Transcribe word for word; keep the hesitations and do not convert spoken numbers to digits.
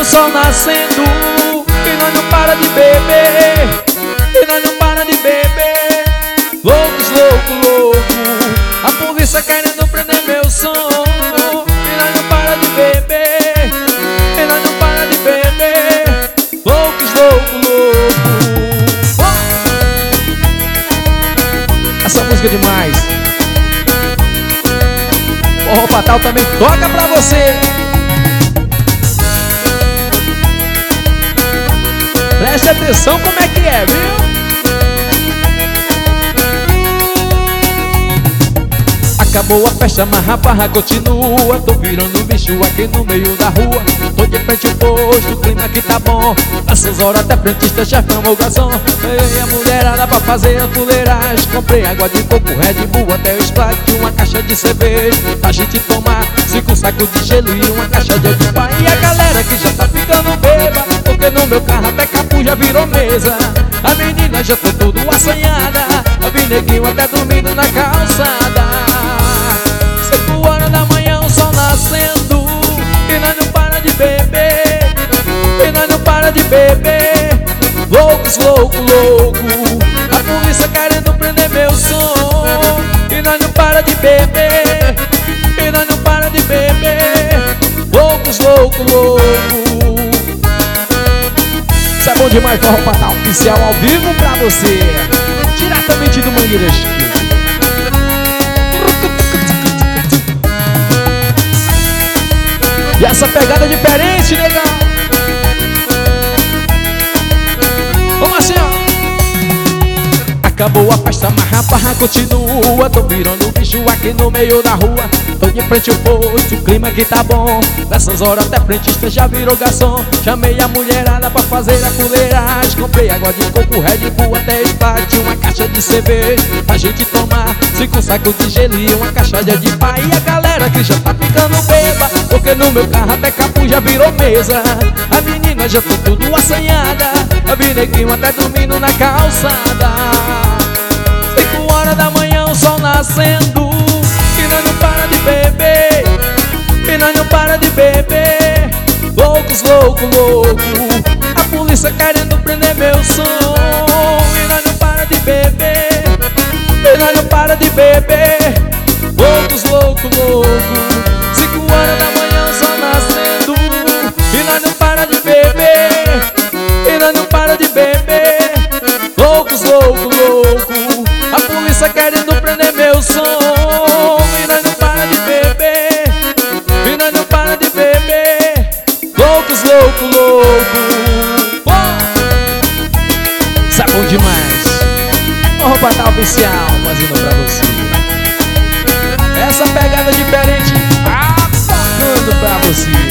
sol nascendo e nós não para de beber, e nós não para de beber. Loucos, louco, louco, a polícia querendo prender meu som. E nós não para de beber, e nós não para de beber. Loucos, louco, louco. Oh! Essa música é demais. Forró Fatal também toca pra você. Preste atenção como é que é, viu? Acabou a festa, mas a barra continua. Tô virando bicho aqui no meio da rua. Tô de frente ao posto, o clima aqui tá bom. Essas horas até frentista já chamou o garçom. Peguei a mulherada pra fazer a fuleiragem. Comprei água de coco, Red Bull até o Sprite, uma caixa de cerveja pra gente tomar, cinco sacos de gelo e uma caixa de Opa. E a galera que já tá ficando bêbada, porque no meu carro até capu já virou mesa. A menina já tá tudo assanhada, eu vi neguinho até dormindo na calçada. Cinco horas da manhã o sol nascendo e nós não para de beber, e nós não para de beber. Loucos, louco, louco, a polícia querendo prender meu som. E nós não para de beber, e nós não para de beber. Loucos, louco, louco. Isso é bom demais, Forró Fatal oficial ao vivo pra você, diretamente do Mangueiras. E essa pegada é diferente, negão. Vamos assim, ó. Acabou a festa, mas a barra continua. Tô virando bicho aqui no meio da rua. Tô de frente ao posto, o clima aqui tá bom. Nessas horas até frentista já virou garçom. Chamei a mulherada pra fazer a fuleiragem. Comprei água de coco, Red Bull até Sprite, uma caixa de cerveja pra gente tomar, cinco sacos de gelo e uma caixa de Adipa. E a galera que já tá ficando bêbada, porque no meu carro até capu já virou mesa. A menina já tá tudo assanhada, eu vi neguinho até dormindo na calçada. Cinco horas da manhã o sol nascendo e nós não para de beber, e nós não para de beber. Loucos, louco, louco, a polícia querendo prender meu som. E nós não para de beber, e nós não para de beber. Loucos, louco, louco, cinco horas da manhã o sol nascendo e nós não para de beber, e nós não para de beber. Loucos, louco, louco, a polícia querendo prender meu som. E nós não para de beber, e nós não para de beber. Loucos, louco, louco. Oh! Isso é bom demais. Forró Fatal oficial fazendo pra você. Essa pegada diferente, ah, tocando pra você.